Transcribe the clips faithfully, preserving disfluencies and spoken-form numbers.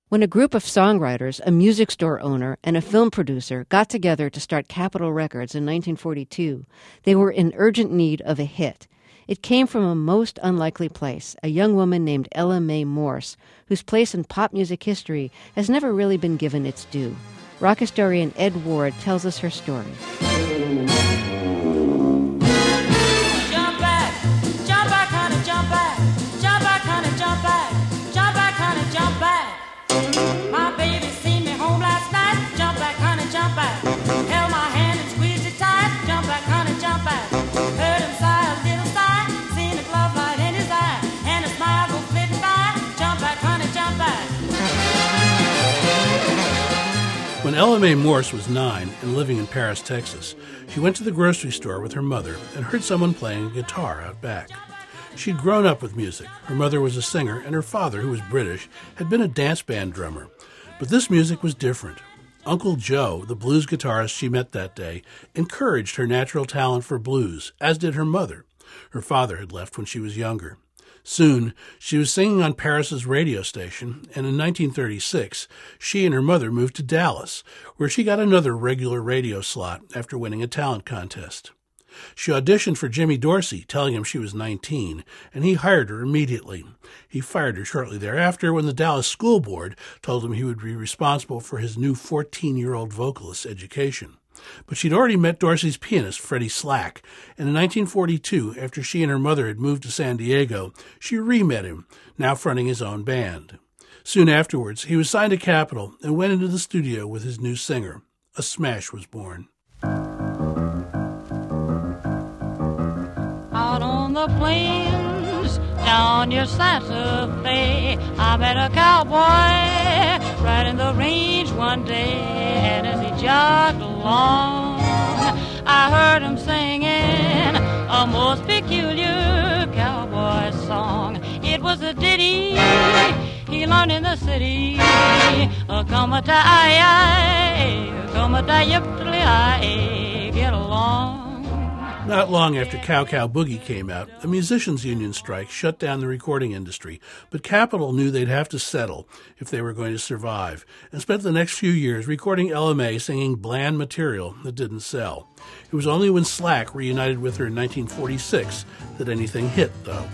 When a group of songwriters, a music store owner, and a film producer got together to start Capitol Records in nineteen forty-two, they were in urgent need of a hit. It came from a most unlikely place, a young woman named Ella Mae Morse, whose place in pop music history has never really been given its due. Rock historian Ed Ward tells us her story. Jump back, jump back, honey, jump back, jump back, honey, jump back, jump back, honey, jump back. My baby seen me home last night, jump back, honey, jump back. Held my hand and squeezed it tight, jump back, honey, jump back. Heard him sigh a little sigh, seen a glove light in his eye, and a smile go flitting by, jump back, honey, jump back. When Ella Mae Morse was nine and living in Paris, Texas, she went to the grocery store with her mother and heard someone playing a guitar out back. She'd grown up with music. Her mother was a singer, and her father, who was British, had been a dance band drummer. But this music was different. Uncle Joe, the blues guitarist she met that day, encouraged her natural talent for blues, as did her mother. Her father had left when she was younger. Soon, she was singing on Paris's radio station, and in nineteen thirty-six, she and her mother moved to Dallas, where she got another regular radio slot after winning a talent contest. She auditioned for Jimmy Dorsey, telling him she was nineteen, and he hired her immediately. He fired her shortly thereafter when the Dallas School Board told him he would be responsible for his new fourteen-year-old vocalist's education. But she'd already met Dorsey's pianist, Freddie Slack, and in nineteen forty-two, after she and her mother had moved to San Diego, she re-met him, now fronting his own band. Soon afterwards, he was signed to Capitol and went into the studio with his new singer. A smash was born. Out on the plains, down near Santa Fe, I met a cowboy riding the range one day, and as he jogged along, I heard him singing a most peculiar cowboy song. It was a ditty he learned in the city. Come-a-die-I, come-a-die-yip-tly-I, get along. Not long after Cow Cow Boogie came out, a musicians' union strike shut down the recording industry, but Capitol knew they'd have to settle if they were going to survive, and spent the next few years recording Ella Mae singing bland material that didn't sell. It was only when Slack reunited with her in nineteen forty-six that anything hit, though.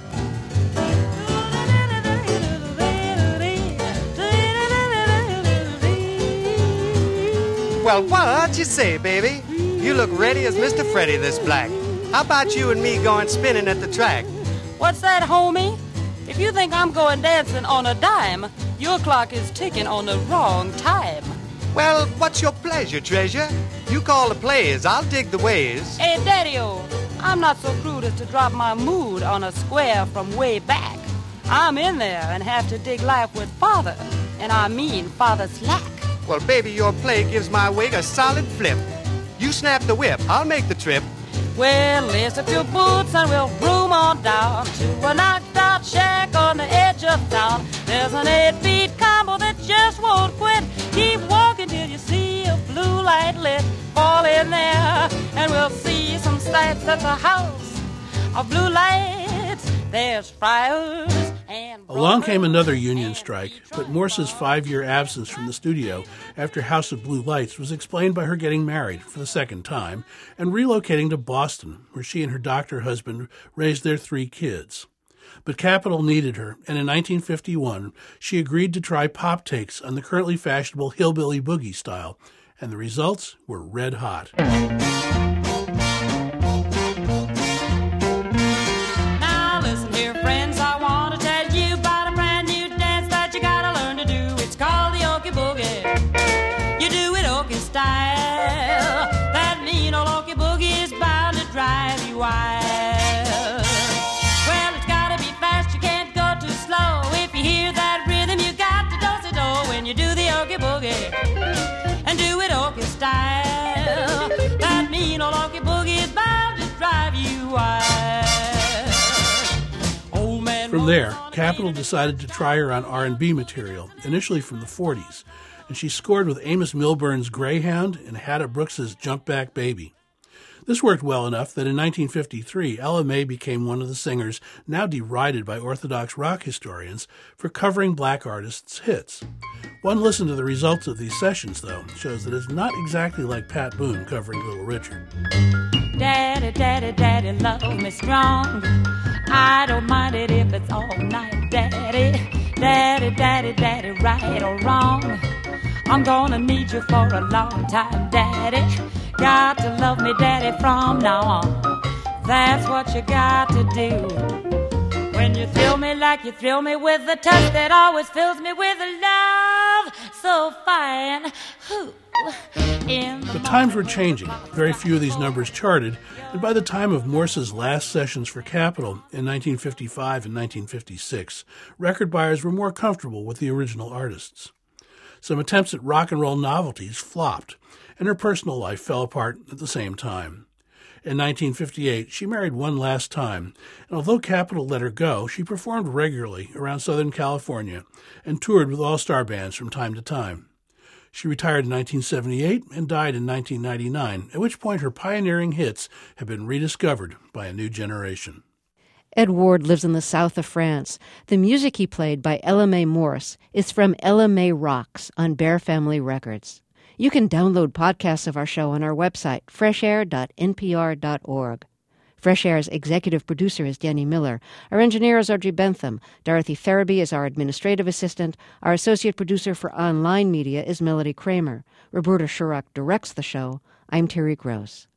Well, what you say, baby? You look ready as Mister Freddie this black. How about you and me going spinning at the track? What's that, homie? If you think I'm going dancing on a dime, your clock is ticking on the wrong time. Well, what's your pleasure, treasure? You call the plays, I'll dig the ways. Hey, Daddy-o, I'm not so crude as to drop my mood on a square from way back. I'm in there and have to dig life with father, and I mean Father Slack. Well, baby, your play gives my wig a solid flip. You snap the whip, I'll make the trip. Well, lace up your boots and we'll room on down to a knocked-out shack on the edge of town. There's an eight-beat combo that just won't quit. Keep walking till you see a blue light lit. Fall in there and we'll see some sights at the house of blue lights. There's friars and... Along came another union strike, but Morse's five-year absence from the studio after House of Blue Lights was explained by her getting married for the second time and relocating to Boston, where she and her doctor husband raised their three kids. But Capitol needed her, and in nineteen fifty-one, she agreed to try pop takes on the currently fashionable hillbilly boogie style, and the results were red hot. Wild. Well, it's gotta be fast, you can't go too slow. If you hear that rhythm, you got to dose-it-do when you do the oogie boogie. And do it oogie style. That mean old oogie boogie is bound to drive you wild. Old man. From there, Capitol decided to try her on R and B material, initially from the forties, and she scored with Amos Milburn's Greyhound and Hadda Brooks's Jump Back Baby. This worked well enough that in nineteen fifty-three, Ella Mae became one of the singers now derided by Orthodox rock historians for covering black artists' hits. One listen to the results of these sessions, though, shows that it's not exactly like Pat Boone covering Little Richard. Daddy, daddy, daddy, love me strong. I don't mind it if it's all night, daddy. Daddy, daddy, daddy, right or wrong. I'm gonna need you for a long time, daddy. Got to love me, daddy, from now on. That's what you got to do. When you thrill me like you thrill me with a touch that always fills me with a love so fine. Ooh. In the But times were changing. Very few of these numbers charted, and by the time of Morse's last sessions for Capitol in nineteen fifty-five and nineteen fifty-six, record buyers were more comfortable with the original artists. Some attempts at rock and roll novelties flopped, and her personal life fell apart at the same time. In nineteen fifty-eight, she married one last time, and although Capitol let her go, she performed regularly around Southern California and toured with all-star bands from time to time. She retired in nineteen seventy-eight and died in nineteen ninety-nine, at which point her pioneering hits have been rediscovered by a new generation. Ed Ward lives in the south of France. The music he played by Ella Mae Morse is from Ella Mae Rocks on Bear Family Records. You can download podcasts of our show on our website, fresh air dot n p r dot org. Fresh Air's executive producer is Danny Miller. Our engineer is Audrey Bentham. Dorothy Farabee is our administrative assistant. Our associate producer for online media is Melody Kramer. Roberta Shurock directs the show. I'm Terry Gross.